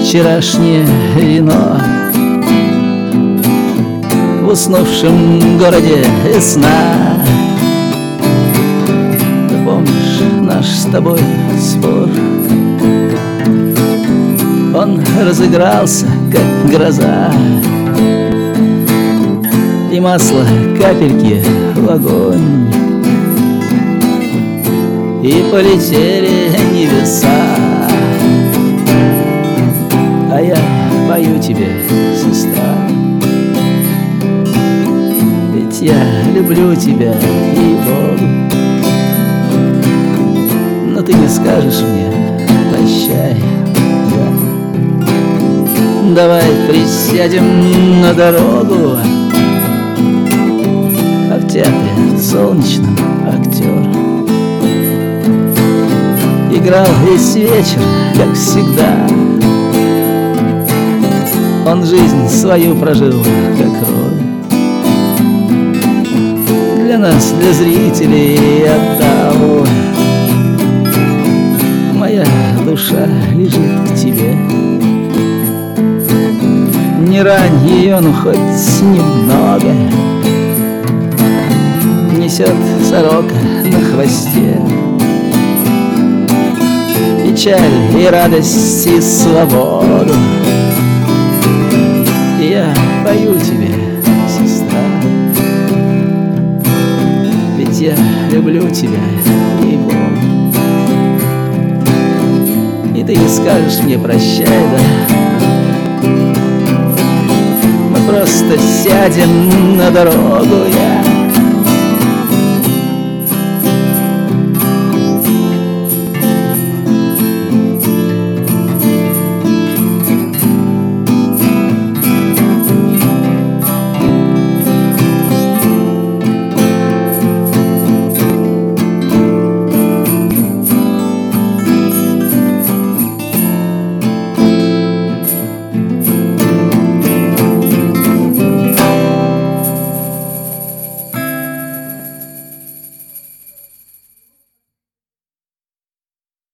вчерашнее вино. В уснувшем городе весна. Ты помнишь наш с тобой спор? Он разыгрался, как гроза, и масло капельки в огонь, и полетели небеса. А я пою тебе, сестра, ведь я люблю тебя, ей-богу. Но ты не скажешь мне прощай. Давай присядем на дорогу, а в театре солнечном актер играл весь вечер, как всегда. Он жизнь свою прожил, как роль, для нас, для зрителей отдал. Моя душа лежит к тебе. Не рань ее, ну хоть немного. Несет сорока на хвосте печаль и радость и свободу. И я пою тебе, сестра, ведь я люблю тебя, ей-богу. И ты не скажешь мне прощай, да? Мы просто сядем на дорогу, я